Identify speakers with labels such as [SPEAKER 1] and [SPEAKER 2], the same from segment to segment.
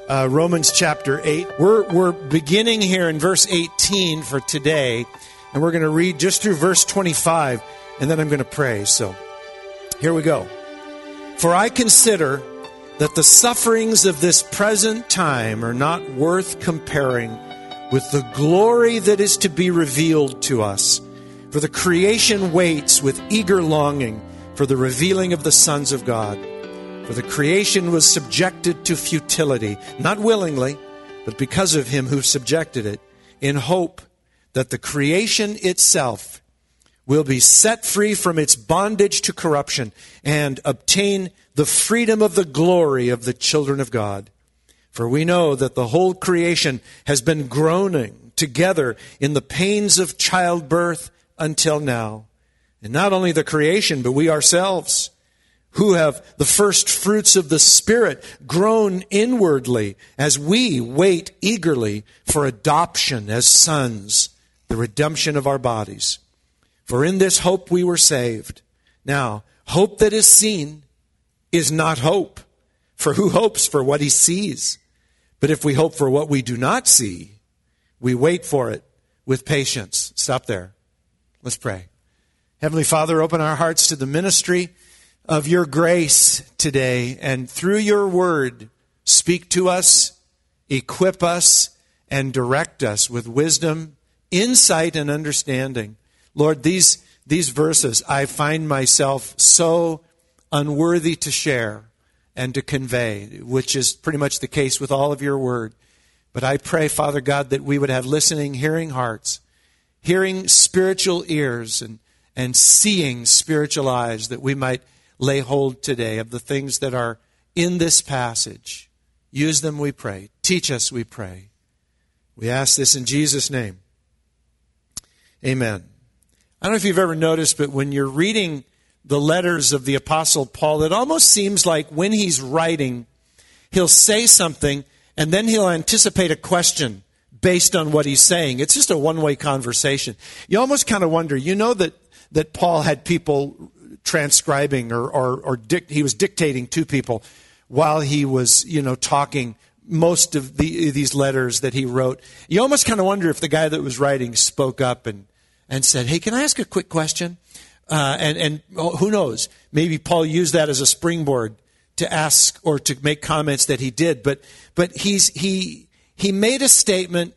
[SPEAKER 1] Romans chapter 8. We're beginning here in verse 18 for today, and we're going to read just through verse 25, and then I'm going to pray. So here we go. For I consider that the sufferings of this present time are not worth comparing with the glory that is to be revealed to us. For the creation waits with eager longing for the revealing of the sons of God. For the creation was subjected to futility, not willingly, but because of him who subjected it, in hope that the creation itself will be set free from its bondage to corruption and obtain the freedom of the glory of the children of God. For we know that the whole creation has been groaning together in the pains of childbirth until now. And not only the creation, but we ourselves, who have the first fruits of the Spirit, groan inwardly as we wait eagerly for adoption as sons, the redemption of our bodies. For in this hope we were saved. Now, hope that is seen is not hope. For who hopes for what he sees? But if we hope for what we do not see, we wait for it with patience. Stop there. Let's pray. Heavenly Father, open our hearts to the ministry of your grace today, and through your word, speak to us, equip us, and direct us with wisdom, insight, and understanding. Lord, these verses, I find myself so unworthy to share and to convey, which is pretty much the case with all of your word. But I pray, Father God, that we would have listening, hearing hearts, hearing spiritual ears, and seeing spiritual eyes, that we might lay hold today of the things that are in this passage. Use them, we pray. Teach us, we pray. We ask this in Jesus' name. Amen. I don't know if you've ever noticed, but when you're reading the letters of the Apostle Paul, it almost seems like when he's writing, he'll say something and then he'll anticipate a question based on what he's saying. It's just a one-way conversation. You almost kind of wonder, you know that Paul had people transcribing or he was dictating to people while he was, talking most of these letters that he wrote. You almost kind of wonder if the guy that was writing spoke up and said, hey, can I ask a quick question? And who knows? Maybe Paul used that as a springboard to ask or to make comments that he did. But he made a statement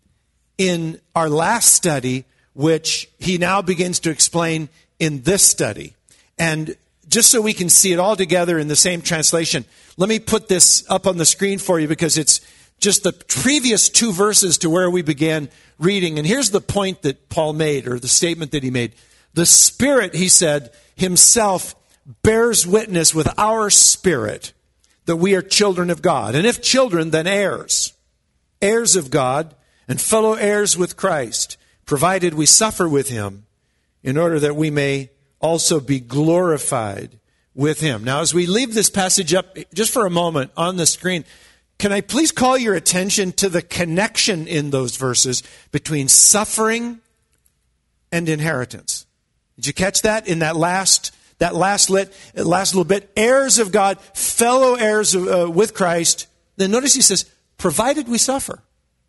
[SPEAKER 1] in our last study, which he now begins to explain in this study. And just so we can see it all together in the same translation, let me put this up on the screen for you because it's just the previous two verses to where we began reading. And here's the point that Paul made, or the statement that he made. The Spirit, he said, himself bears witness with our spirit that we are children of God. And if children, then heirs. Heirs of God and fellow heirs with Christ, provided we suffer with him in order that we may also be glorified with him. Now, as we leave this passage up just for a moment on the screen, can I please call your attention to the connection in those verses between suffering and inheritance? Did you catch that in that last little bit? Heirs of God, fellow heirs with Christ. Then notice he says, provided we suffer.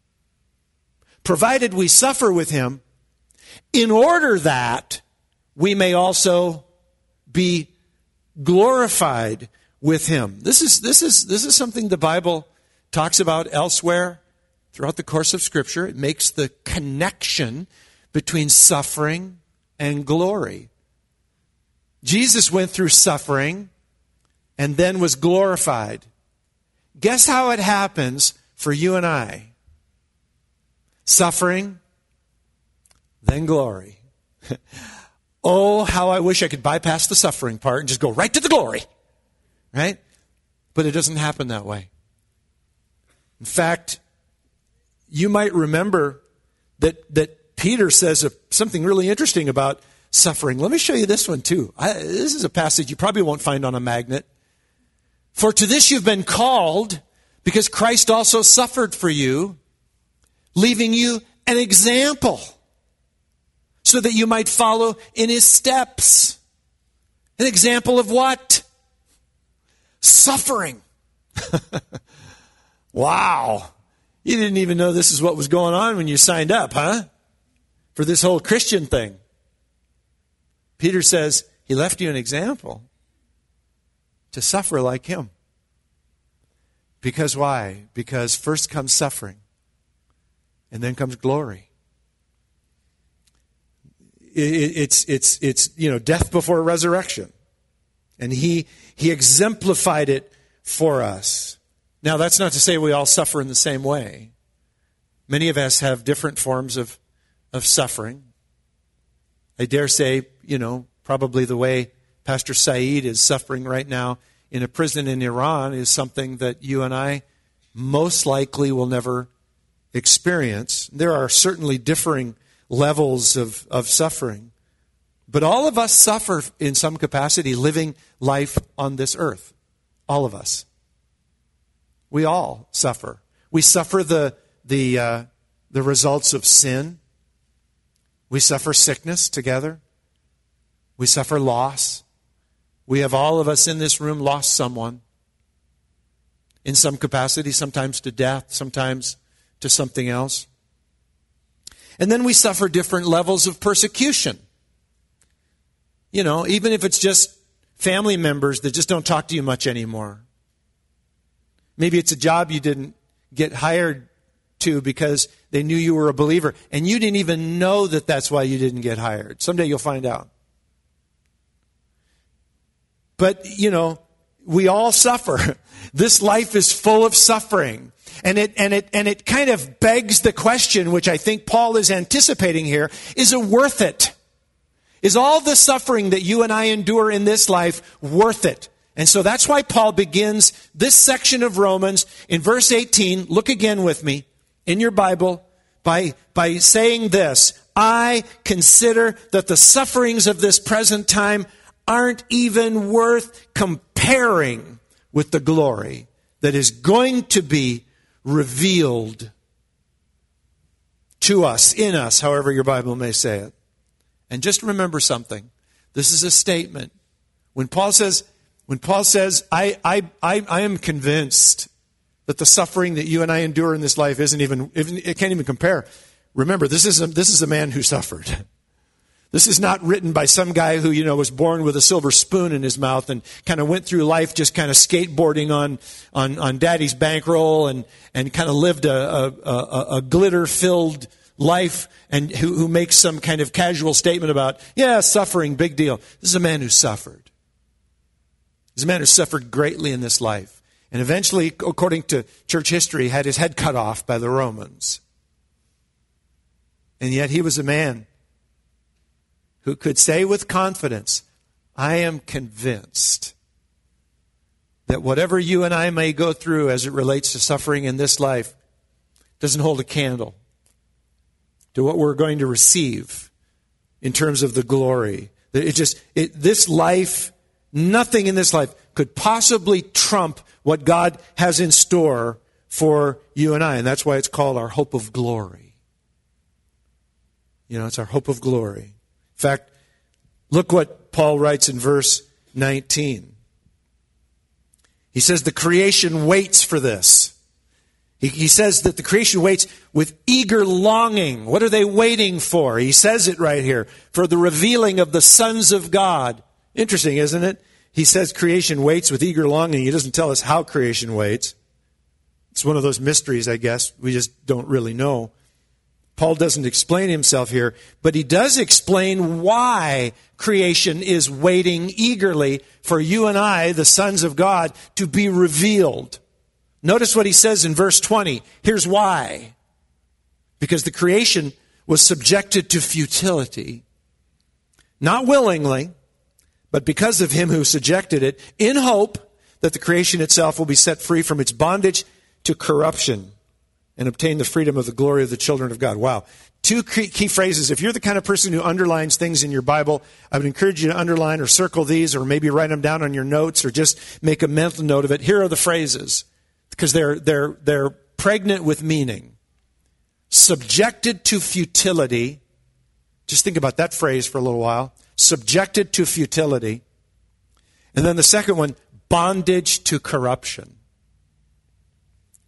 [SPEAKER 1] Provided we suffer with him, in order that we may also be glorified with him. This is something the Bible talks about elsewhere throughout the course of Scripture. It makes the connection between suffering and glory. Jesus went through suffering and then was glorified. Guess how it happens for you and I? Suffering, then glory. Oh, how I wish I could bypass the suffering part and just go right to the glory. Right? But it doesn't happen that way. In fact, you might remember that Peter says something really interesting about suffering. Let me show you this one too. This is a passage you probably won't find on a magnet. For to this you've been called, because Christ also suffered for you, leaving you an example, so that you might follow in his steps. An example of what? Suffering. Wow. You didn't even know this is what was going on when you signed up, huh? For this whole Christian thing. Peter says, he left you an example to suffer like him. Because why? Because first comes suffering, and then comes glory. It's death before resurrection. And he exemplified it for us. Now, that's not to say we all suffer in the same way. Many of us have different forms of suffering. I dare say, probably the way Pastor Saeed is suffering right now in a prison in Iran is something that you and I most likely will never experience. There are certainly differing levels of suffering. But all of us suffer in some capacity living life on this earth. All of us. We all suffer. We suffer the results of sin. We suffer sickness together. We suffer loss. We have, all of us in this room, lost someone in some capacity, sometimes to death, sometimes to something else. And then we suffer different levels of persecution. Even if it's just family members that just don't talk to you much anymore. Maybe it's a job you didn't get hired to because they knew you were a believer, and you didn't even know that that's why you didn't get hired. Someday you'll find out. But, we all suffer. This life is full of suffering. And it kind of begs the question, which I think Paul is anticipating here, is it worth it? Is all the suffering that you and I endure in this life worth it? And so that's why Paul begins this section of Romans in verse 18. Look again with me in your Bible by saying this: I consider that the sufferings of this present time aren't even worth comparing with the glory that is going to be revealed to us, in us, however your Bible may say it. And just remember something. This is a statement. When Paul says, I am convinced that the suffering that you and I endure in this life it can't even compare. Remember, this is a man who suffered. This is not written by some guy who, was born with a silver spoon in his mouth and kind of went through life just kind of skateboarding on daddy's bankroll and kind of lived a glitter-filled life, and who makes some kind of casual statement about, suffering, big deal. This is a man who suffered. This is a man who suffered greatly in this life. And eventually, according to church history, had his head cut off by the Romans. And yet he was a man who could say with confidence, I am convinced that whatever you and I may go through as it relates to suffering in this life doesn't hold a candle to what we're going to receive in terms of the glory. This life, nothing in this life could possibly trump what God has in store for you and I. And that's why it's called our hope of glory. It's our hope of glory. In fact, look what Paul writes in verse 19. He says the creation waits for this. He says that the creation waits with eager longing. What are they waiting for? He says it right here. For the revealing of the sons of God. Interesting, isn't it? He says creation waits with eager longing. He doesn't tell us how creation waits. It's one of those mysteries, I guess. We just don't really know. Paul doesn't explain himself here, but he does explain why creation is waiting eagerly for you and I, the sons of God, to be revealed. Notice what he says in verse 20. Here's why. Because the creation was subjected to futility, not willingly, but because of him who subjected it, in hope that the creation itself will be set free from its bondage to corruption and obtain the freedom of the glory of the children of God. Wow. Two key phrases. If you're the kind of person who underlines things in your Bible, I would encourage you to underline or circle these, or maybe write them down on your notes, or just make a mental note of it. Here are the phrases, because they're pregnant with meaning. Subjected to futility. Just think about that phrase for a little while. Subjected to futility. And then the second one, bondage to corruption.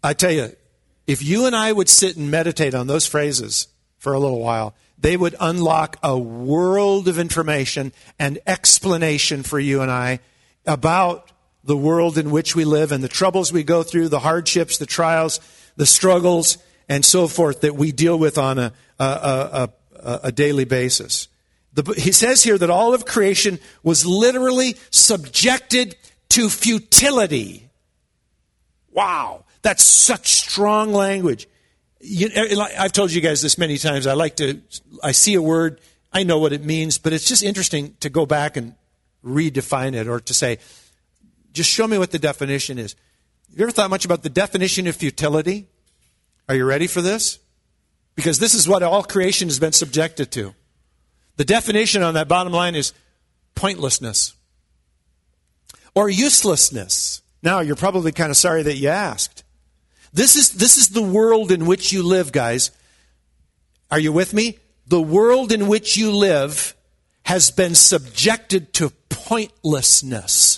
[SPEAKER 1] I tell you, if you and I would sit and meditate on those phrases for a little while, they would unlock a world of information and explanation for you and I about the world in which we live and the troubles we go through, the hardships, the trials, the struggles, and so forth that we deal with on a daily basis. He says here that all of creation was literally subjected to futility. Wow, that's such strong language. I've told you guys this many times. I see a word, I know what it means, but it's just interesting to go back and redefine it, or to say, just show me what the definition is. Have you ever thought much about the definition of futility? Are you ready for this? Because this is what all creation has been subjected to. The definition on that bottom line is pointlessness or uselessness. Now, you're probably kind of sorry that you asked. This is the world in which you live, guys. Are you with me? The world in which you live has been subjected to pointlessness.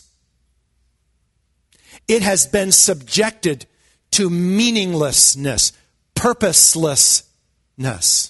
[SPEAKER 1] It has been subjected to meaninglessness, purposelessness.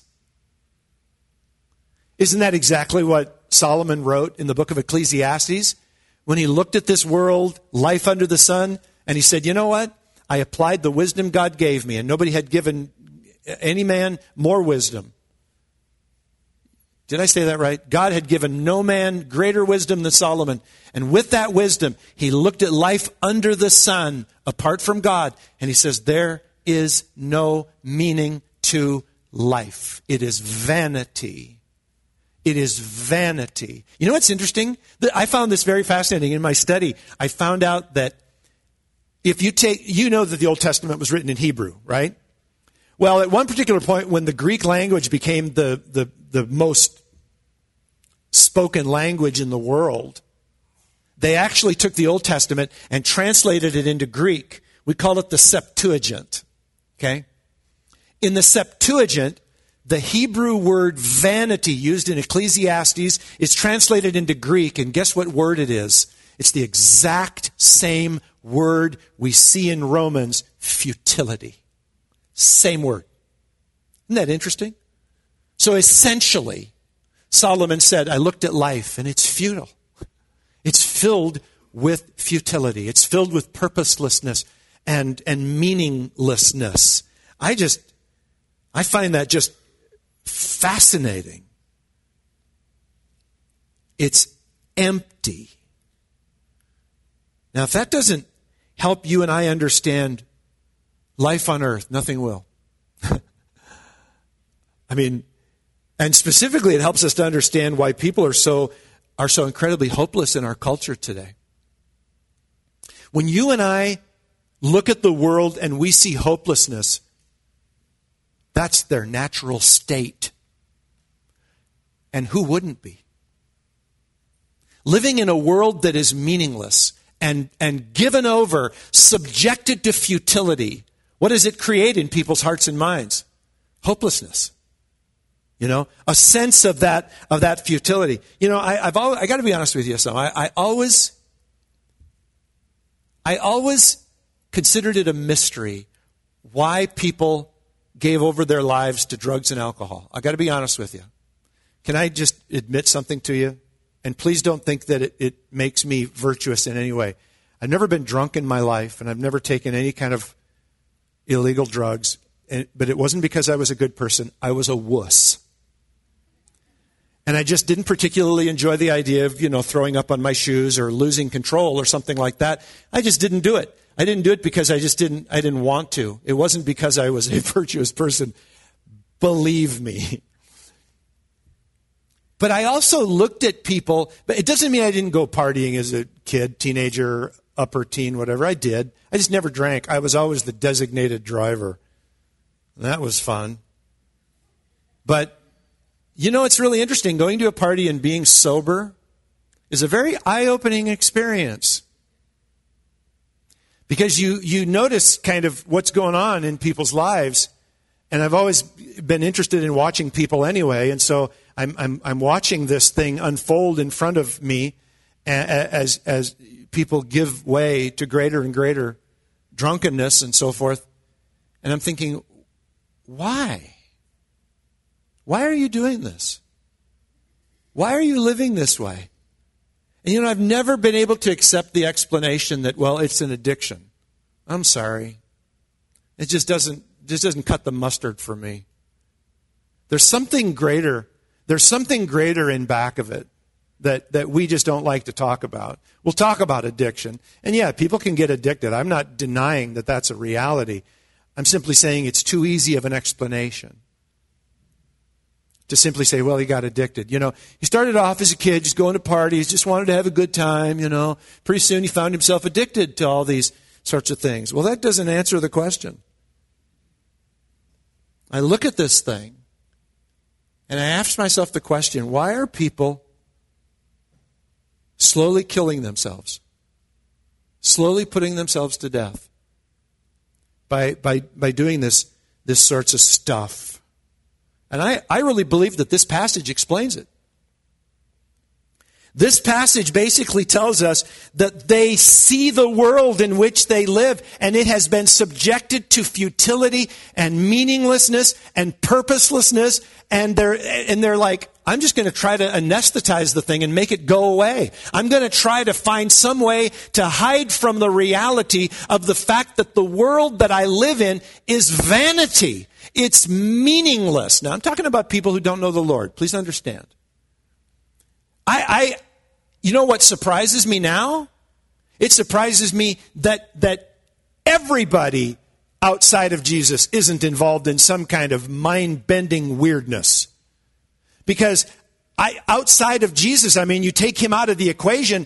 [SPEAKER 1] Isn't that exactly what Solomon wrote in the book of Ecclesiastes? When he looked at this world, life under the sun, and he said, you know what? I applied the wisdom God gave me, and nobody had given any man more wisdom. Did I say that right? God had given no man greater wisdom than Solomon. And with that wisdom, he looked at life under the sun, apart from God, and he says, there is no meaning to life. It is vanity. It is vanity. You know what's interesting? I found this very fascinating in my study. I found out that if you know that the Old Testament was written in Hebrew, right? Well, at one particular point when the Greek language became the most spoken language in the world, they actually took the Old Testament and translated it into Greek. We call it the Septuagint. Okay? In the Septuagint, the Hebrew word vanity used in Ecclesiastes is translated into Greek, and guess what word it is? It's the exact same word we see in Romans, futility. Same word. Isn't that interesting? So essentially, Solomon said, I looked at life and it's futile. It's filled with futility. It's filled with purposelessness and meaninglessness. I find that just fascinating. It's empty. Now, if that doesn't help you and I understand life on earth, nothing will. I mean, and specifically it helps us to understand why people are so incredibly hopeless in our culture today. When you and I look at the world and we see hopelessness, that's their natural state. And who wouldn't be? Living in a world that is meaningless and given over, subjected to futility, what does it create in people's hearts and minds? Hopelessness. You know, a sense of that futility. You know, I got to be honest with you. So I always considered it a mystery why people gave over their lives to drugs and alcohol. I got to be honest with you. Can I just admit something to you? And please don't think that it makes me virtuous in any way. I've never been drunk in my life, and I've never taken any kind of illegal drugs. But it wasn't because I was a good person. I was a wuss. And I just didn't particularly enjoy the idea of, throwing up on my shoes or losing control or something like that. I just didn't do it. I didn't do it because I didn't want to. It wasn't because I was a virtuous person. Believe me. But I also looked at people, but it doesn't mean I didn't go partying as a kid, teenager, upper teen, whatever. I did. I just never drank. I was always the designated driver. That was fun. But, it's really interesting. Going to a party and being sober is a very eye-opening experience. Because you notice kind of what's going on in people's lives. And I've always been interested in watching people anyway. And so I'm watching this thing unfold in front of me as people give way to greater and greater drunkenness and so forth. And I'm thinking, why? Why are you doing this? Why are you living this way? And I've never been able to accept the explanation that, well, it's an addiction. I'm sorry. It just doesn't cut the mustard for me. There's something greater. There's something greater in back of it that we just don't like to talk about. We'll talk about addiction. And yeah, people can get addicted. I'm not denying that that's a reality. I'm simply saying it's too easy of an explanation to simply say, well, he got addicted. He started off as a kid, just going to parties, just wanted to have a good time, Pretty soon he found himself addicted to all these sorts of things. Well, that doesn't answer the question. I look at this thing, and I ask myself the question, why are people slowly killing themselves? Slowly putting themselves to death by doing this sorts of stuff. And I really believe that this passage explains it. This passage basically tells us that they see the world in which they live, and it has been subjected to futility and meaninglessness and purposelessness, and they're like, I'm just going to try to anesthetize the thing and make it go away. I'm going to try to find some way to hide from the reality of the fact that the world that I live in is vanity. It's meaningless. Now, I'm talking about people who don't know the Lord. Please understand. You know what surprises me now? It surprises me that everybody outside of Jesus isn't involved in some kind of mind-bending weirdness. Because outside of Jesus, you take him out of the equation,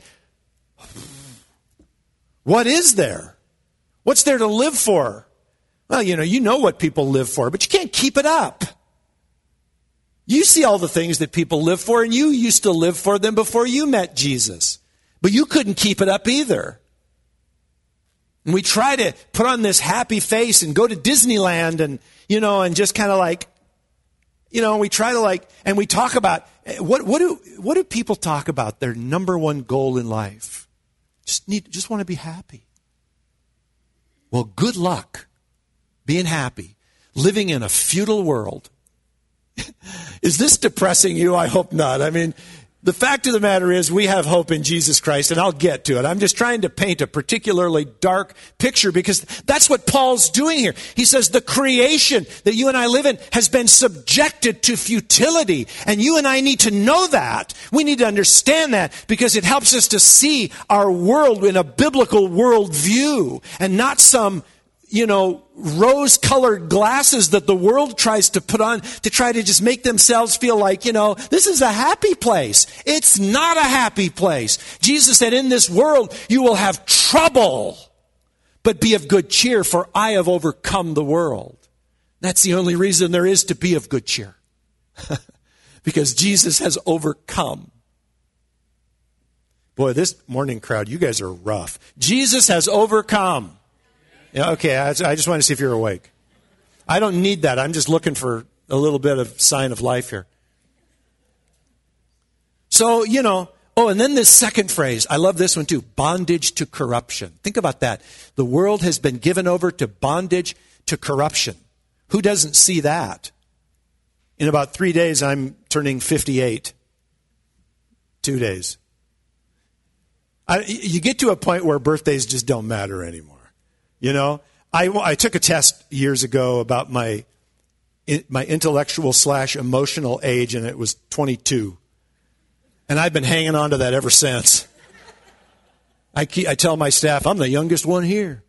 [SPEAKER 1] what is there? What's there to live for? Well, you know what people live for, but you can't keep it up. You see all the things that people live for, and you used to live for them before you met Jesus. But you couldn't keep it up either. And we try to put on this happy face and go to Disneyland and just kind of like, we try to and we talk about, what do people talk about? Their number one goal in life. Just want to be happy. Well, good luck being happy, living in a futile world. Is this depressing you? I hope not. The fact of the matter is we have hope in Jesus Christ, and I'll get to it. I'm just trying to paint a particularly dark picture because that's what Paul's doing here. He says the creation that you and I live in has been subjected to futility, and you and I need to know that. We need to understand that because it helps us to see our world in a biblical worldview and not some rose-colored glasses that the world tries to put on to try to just make themselves feel like, this is a happy place. It's not a happy place. Jesus said, in this world, you will have trouble, but be of good cheer, for I have overcome the world. That's the only reason there is to be of good cheer. Because Jesus has overcome. Boy, this morning crowd, you guys are rough. Jesus has overcome. Yeah, okay, I just want to see if you're awake. I don't need that. I'm just looking for a little bit of sign of life here. So, and then this second phrase, I love this one too, bondage to corruption. Think about that. The world has been given over to bondage to corruption. Who doesn't see that? In about 3 days, I'm turning 58. 2 days. You get to a point where birthdays just don't matter anymore. I took a test years ago about my intellectual / emotional age, and it was 22. And I've been hanging on to that ever since. I tell my staff, I'm the youngest one here.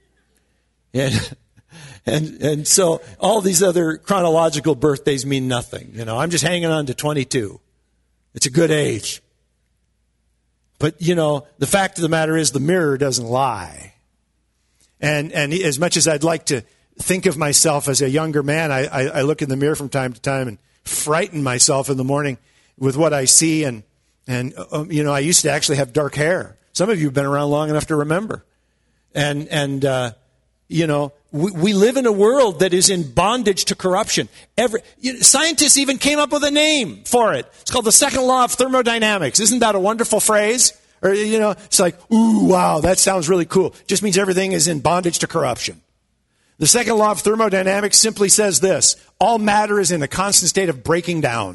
[SPEAKER 1] And so all these other chronological birthdays mean nothing. I'm just hanging on to 22. It's a good age. But, the fact of the matter is the mirror doesn't lie. And as much as I'd like to think of myself as a younger man, I look in the mirror from time to time and frighten myself in the morning with what I see. And I used to actually have dark hair. Some of you have been around long enough to remember. And we live in a world that is in bondage to corruption. Scientists even came up with a name for it. It's called the second law of thermodynamics. Isn't that a wonderful phrase? Or, it's like, ooh, wow, that sounds really cool. Just means everything is in bondage to corruption. The second law of thermodynamics simply says this: all matter is in a constant state of breaking down.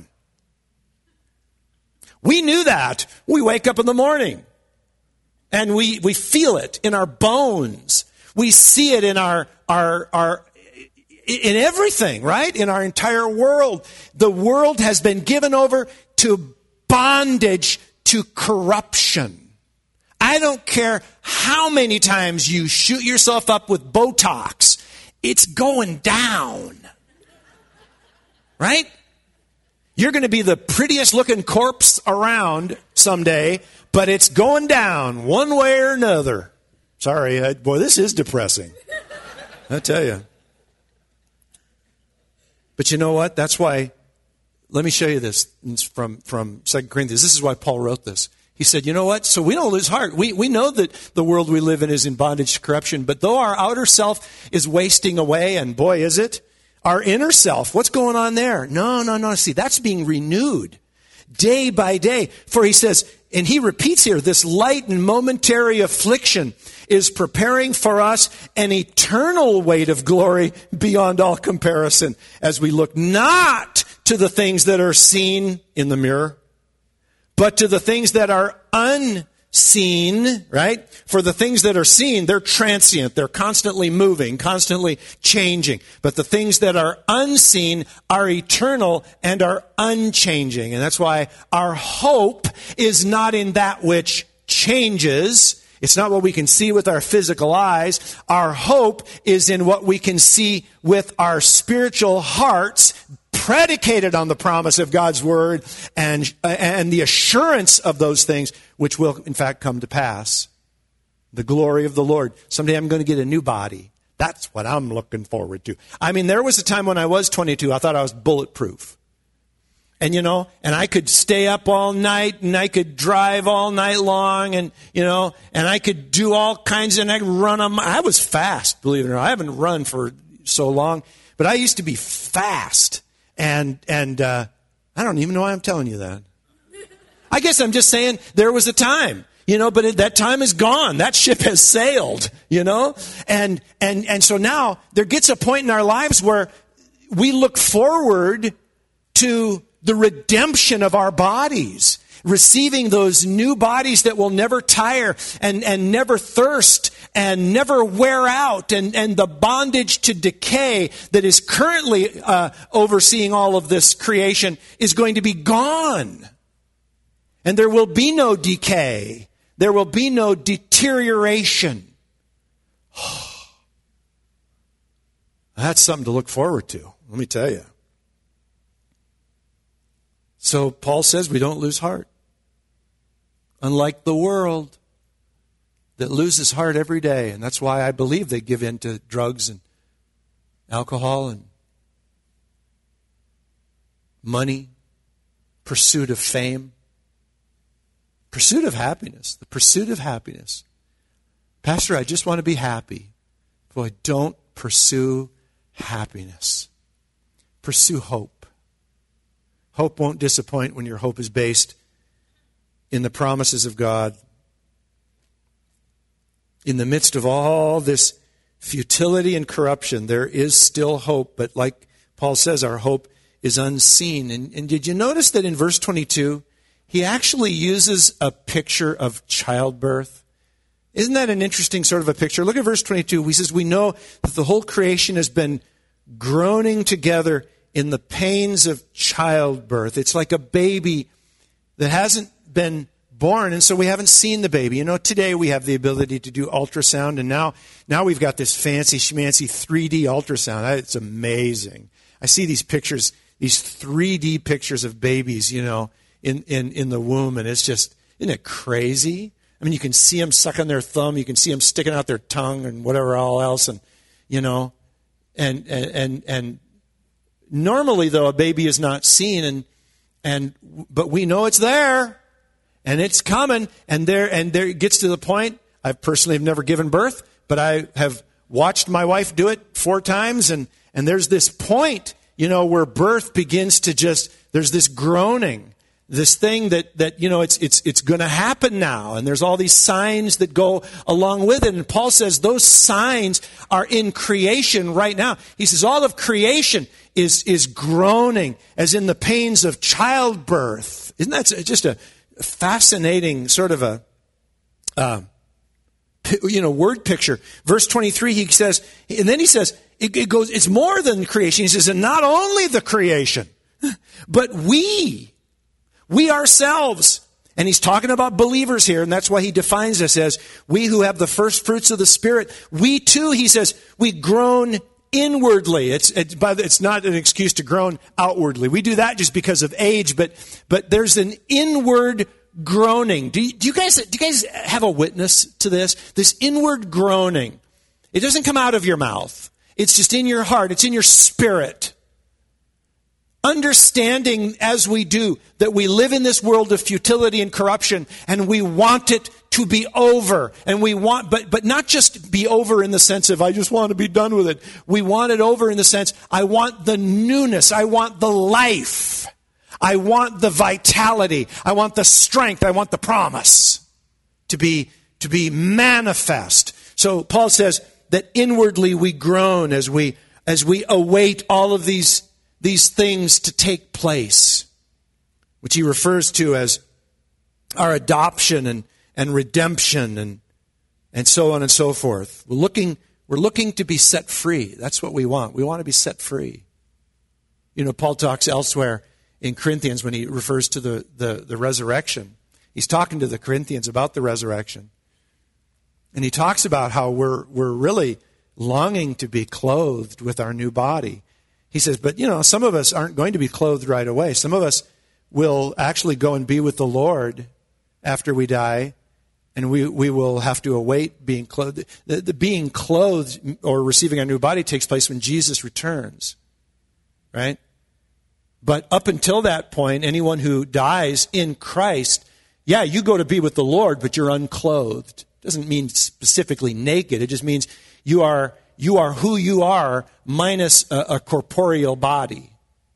[SPEAKER 1] We knew that. We wake up in the morning and we feel it in our bones. We see it in our in everything, right? In our entire world. The world has been given over to bondage to corruption. I don't care how many times you shoot yourself up with Botox. It's going down. Right? You're going to be the prettiest looking corpse around someday, but it's going down one way or another. Sorry, boy, this is depressing. I tell you. But you know what? That's why, let me show you this from 2 Corinthians. This is why Paul wrote this. He said, you know what? So we don't lose heart. We know that the world we live in is in bondage to corruption, but though our outer self is wasting away, and boy, is it, our inner self, what's going on there? No. See, that's being renewed day by day. For he says, and he repeats here, this light and momentary affliction is preparing for us an eternal weight of glory beyond all comparison, as we look not to the things that are seen in the mirror, but to the things that are unseen, right? For the things that are seen, they're transient. They're constantly moving, constantly changing. But the things that are unseen are eternal and are unchanging. And that's why our hope is not in that which changes. It's not what we can see with our physical eyes. Our hope is in what we can see with our spiritual hearts, predicated on the promise of God's word and the assurance of those things, which will in fact come to pass. The glory of the Lord. Someday I'm going to get a new body. That's what I'm looking forward to. I mean, there was a time when I was 22, I thought I was bulletproof. And, and I could stay up all night, and I could drive all night long, and, and I could do all kinds, and I could run on I was fast, believe it or not. I haven't run for so long, but I used to be fast. And I don't even know why I'm telling you that. I guess I'm just saying there was a time, but that time is gone. That ship has sailed, and so now there gets a point in our lives where we look forward to the redemption of our bodies, receiving those new bodies that will never tire and never thirst and never wear out, and the bondage to decay that is currently overseeing all of this creation is going to be gone. And there will be no decay. There will be no deterioration. That's something to look forward to, let me tell you. So Paul says we don't lose heart. Unlike the world that loses heart every day. And that's why I believe they give in to drugs and alcohol and money, pursuit of fame, pursuit of happiness, the pursuit of happiness. Pastor, I just want to be happy. Boy, don't pursue happiness. Pursue hope. Hope won't disappoint when your hope is based in the promises of God. In the midst of all this futility and corruption, there is still hope. But like Paul says, our hope is unseen. And did you notice that in verse 22, he actually uses a picture of childbirth? Isn't that an interesting sort of a picture? Look at verse 22. He says, we know that the whole creation has been groaning together in the pains of childbirth. It's like a baby that hasn't been born, and so we haven't seen the baby. Today we have the ability to do ultrasound, and now we've got this fancy schmancy 3D ultrasound. It's amazing. I see these pictures, these 3D pictures of babies, in the womb, and it's just, isn't it crazy? I mean, you can see them sucking their thumb, you can see them sticking out their tongue and whatever all else, and and normally though a baby is not seen, but we know it's there. And it's coming, and there it gets to the point. I personally have never given birth, but I have watched my wife do it 4 times, and there's this point, where birth begins to there's this groaning this thing that it's going to happen now, and there's all these signs that go along with it. And Paul says those signs are in creation right now. He says all of creation is groaning as in the pains of childbirth. Isn't that just a fascinating sort of a word picture? Verse 23, he says, and then he says it goes. It's more than creation. He says, and not only the creation, but we ourselves, and he's talking about believers here, and that's why he defines us as we who have the first fruits of the Spirit. We too, he says, we groan inwardly. It's not an excuse to groan outwardly. We do that just because of age, but there's an inward groaning. Do you guys have a witness to this? This inward groaning. It doesn't come out of your mouth. It's just in your heart. It's in your spirit. Understanding as we do that we live in this world of futility and corruption, and we want it to be over, and we want, but not just be over in the sense of I just want to be done with it. We want it over in the sense I want the newness, I want the life, I want the vitality, I want the strength, I want the promise to be manifest. So Paul says that inwardly we groan as we await all of these things to take place, which he refers to as our adoption and redemption and so on and so forth. We're looking to be set free. That's what we want. We want to be set free. Paul talks elsewhere in Corinthians when he refers to the resurrection. He's talking to the Corinthians about the resurrection. And he talks about how we're really longing to be clothed with our new body. He says, but some of us aren't going to be clothed right away. Some of us will actually go and be with the Lord after we die, and we will have to await being clothed. The being clothed or receiving a new body takes place when Jesus returns, right? But up until that point, anyone who dies in Christ, you go to be with the Lord, but you're unclothed. Doesn't mean specifically naked. It just means you are who you are minus a corporeal body.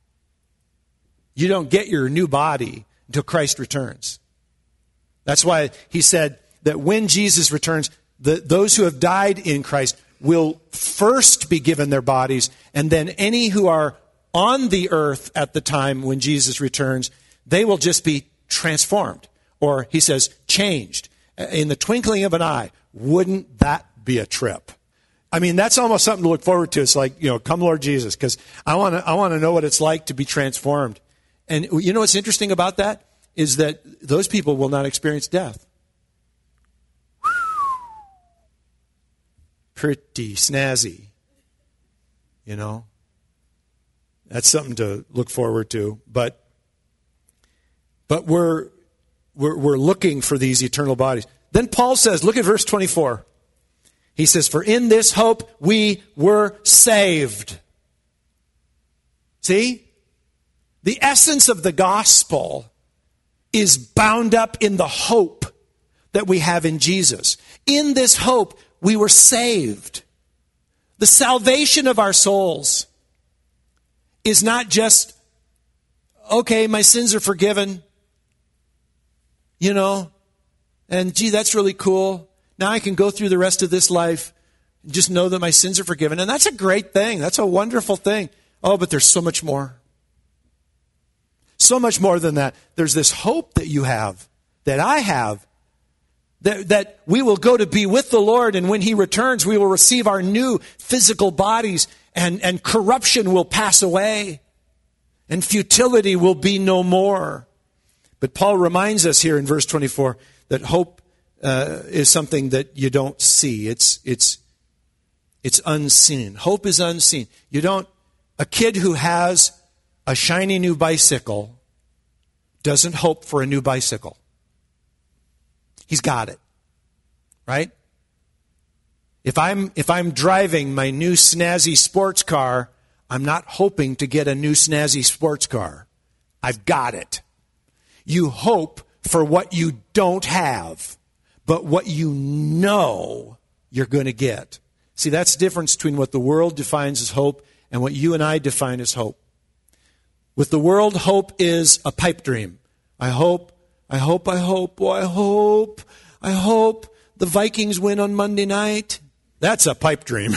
[SPEAKER 1] You don't get your new body until Christ returns. That's why he said that when Jesus returns, those who have died in Christ will first be given their bodies, and then any who are on the earth at the time when Jesus returns, they will just be transformed. Or he says, changed. In the twinkling of an eye. Wouldn't that be a trip? I mean, that's almost something to look forward to. It's like, come Lord Jesus, because I want to know what it's like to be transformed. And what's interesting about that is that those people will not experience death. Pretty snazzy, That's something to look forward to. But we're looking for these eternal bodies. Then Paul says, look at verse 24. He says, for in this hope we were saved. See? The essence of the gospel is bound up in the hope that we have in Jesus. In this hope, we were saved. The salvation of our souls is not just, okay, my sins are forgiven, and gee, that's really cool. Now I can go through the rest of this life and just know that my sins are forgiven. And that's a great thing. That's a wonderful thing. Oh, but there's so much more. So much more than that. There's this hope that you have, that I have, that we will go to be with the Lord, and when he returns, we will receive our new physical bodies, and corruption will pass away, and futility will be no more. But Paul reminds us here in verse 24 that hope is something that you don't see. It's unseen. Hope is unseen. A kid who has a shiny new bicycle doesn't hope for a new bicycle. He's got it. Right? If I'm driving my new snazzy sports car, I'm not hoping to get a new snazzy sports car. I've got it. You hope for what you don't have, but what you know you're going to get. See, that's the difference between what the world defines as hope and what you and I define as hope. With the world, hope is a pipe dream. I hope the Vikings win on Monday night. That's a pipe dream.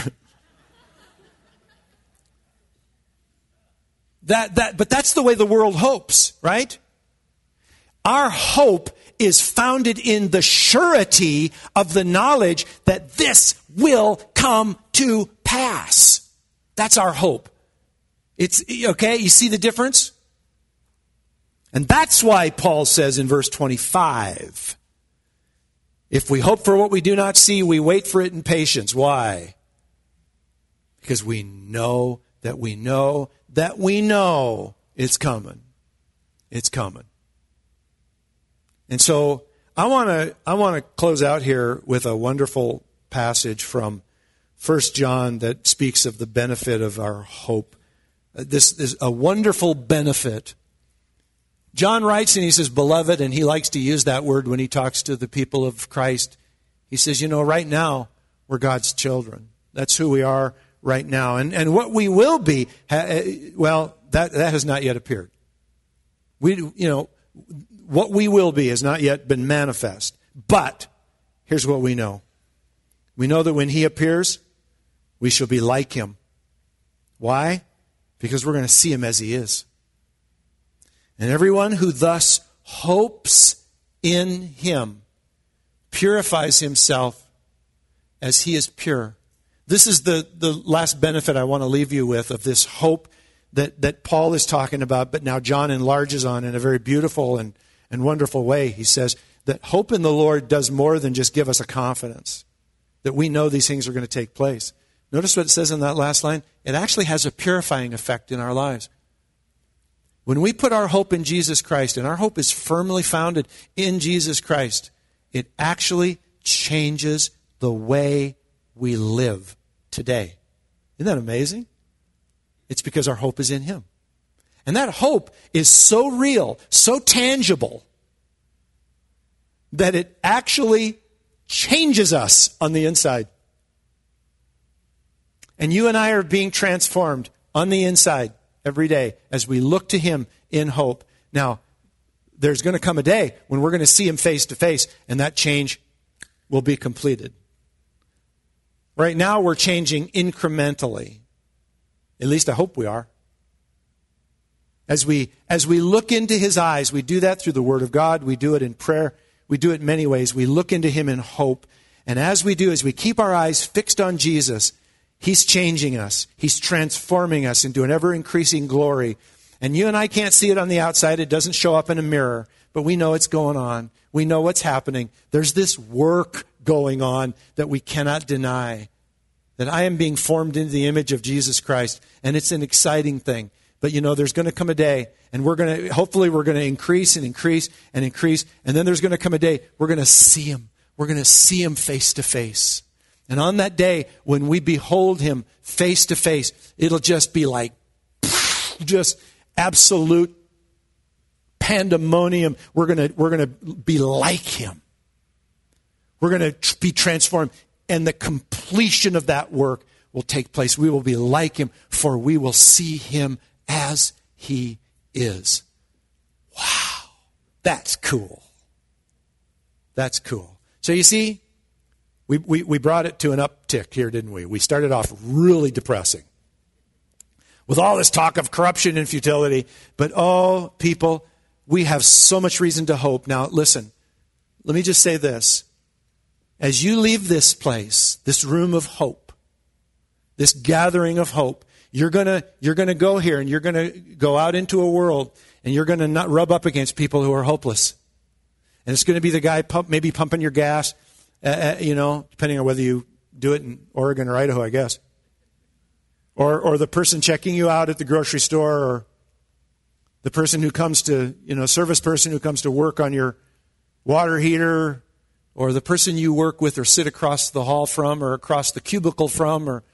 [SPEAKER 1] But that's the way the world hopes, right? Our hope is founded in the surety of the knowledge that this will come to pass. That's our hope. It's okay, you see the difference? And that's why Paul says in verse 25, if we hope for what we do not see, we wait for it in patience. Why? Because we know that we know that we know it's coming. It's coming. And so I want to close out here with a wonderful passage from 1 John that speaks of the benefit of our hope. This is a wonderful benefit. John writes and he says, beloved, and he likes to use that word when he talks to the people of Christ. He says, right now, we're God's children. That's who we are right now. And what we will be, that has not yet appeared. What we will be has not yet been manifest. But here's what we know. We know that when he appears, we shall be like him. Why? Because we're going to see him as he is. And everyone who thus hopes in him purifies himself as he is pure. This is the last benefit I want to leave you with of this hope that Paul is talking about, but now John enlarges on in a very beautiful and wonderful way. He says that hope in the Lord does more than just give us a confidence that we know these things are going to take place. Notice what it says in that last line. It actually has a purifying effect in our lives. When we put our hope in Jesus Christ, and our hope is firmly founded in Jesus Christ, it actually changes the way we live today. Isn't that amazing? It's because our hope is in him. And that hope is so real, so tangible, that it actually changes us on the inside. And you and I are being transformed on the inside every day as we look to him in hope. Now, there's going to come a day when we're going to see him face to face, and that change will be completed. Right now, we're changing incrementally. At least I hope we are. As we look into his eyes, we do that through the Word of God. We do it in prayer. We do it in many ways. We look into him in hope. And as we keep our eyes fixed on Jesus, he's changing us. He's transforming us into an ever-increasing glory. And you and I can't see it on the outside. It doesn't show up in a mirror. But we know it's going on. We know what's happening. There's this work going on that we cannot deny. That I am being formed into the image of Jesus Christ. And it's an exciting thing. But there's going to come a day, and hopefully we're going to increase and increase and increase. And then there's going to come a day we're going to see him. We're going to see him face to face. And on that day, when we behold him face to face, it'll just be like just absolute pandemonium. We're going to be like him. We're going to be transformed. And the completion of that work will take place. We will be like him, for we will see him as he is. Wow. That's cool. That's cool. So you see, we brought it to an uptick here, didn't we? We started off really depressing with all this talk of corruption and futility. But, people, we have so much reason to hope. Now, listen, let me just say this. As you leave this place, this room of hope, this gathering of hope, you're gonna go here and you're gonna go out into a world and you're gonna not rub up against people who are hopeless. And it's gonna be the guy maybe pumping your gas, depending on whether you do it in Oregon or Idaho, I guess. Or the person checking you out at the grocery store, or the person who comes to, service person who comes to work on your water heater, or the person you work with or sit across the hall from or across the cubicle from, or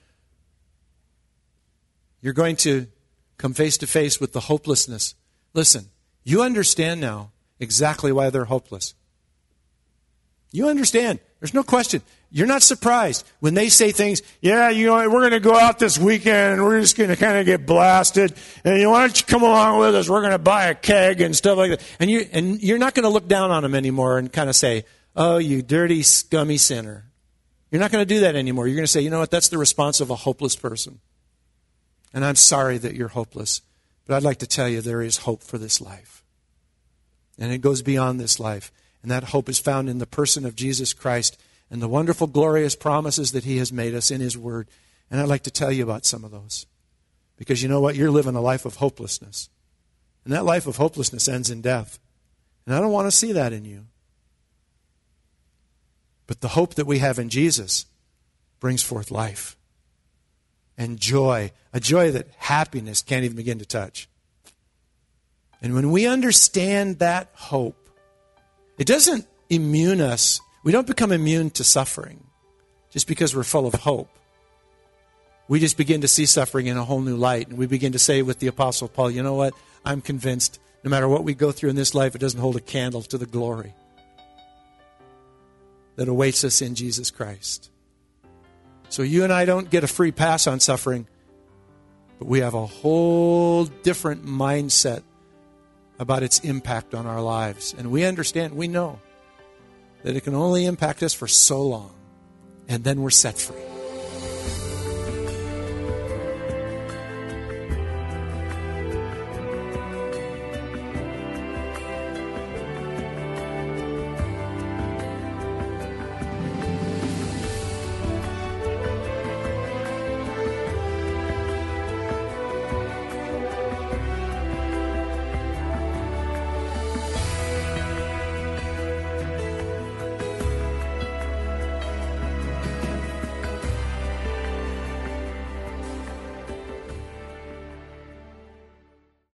[SPEAKER 1] you're going to come face to face with the hopelessness. Listen, you understand now exactly why they're hopeless. You understand. There's no question. you're not surprised when they say things, yeah, we're going to go out this weekend and we're just going to kind of get blasted. And why don't you come along with us? We're going to buy a keg and stuff like that. And you're not going to look down on them anymore and kind of say, oh, you dirty, scummy sinner. You're not going to do that anymore. You're going to say, you know what, that's the response of a hopeless person. And I'm sorry that you're hopeless. But I'd like to tell you there is hope for this life. And it goes beyond this life. And that hope is found in the person of Jesus Christ and the wonderful, glorious promises that He has made us in His Word. And I'd like to tell you about some of those. Because you know what? You're living a life of hopelessness. And that life of hopelessness ends in death. And I don't want to see that in you. But the hope that we have in Jesus brings forth life and joy, a joy that happiness can't even begin to touch. And when we understand that hope, it doesn't immune us. We don't become immune to suffering just because we're full of hope. We just begin to see suffering in a whole new light. And we begin to say with the Apostle Paul, you know what? I'm convinced no matter what we go through in this life, it doesn't hold a candle to the glory that awaits us in Jesus Christ. So you and I don't get a free pass on suffering, but we have a whole different mindset about its impact on our lives. And we understand, we know that it can only impact us for so long, and then we're set free.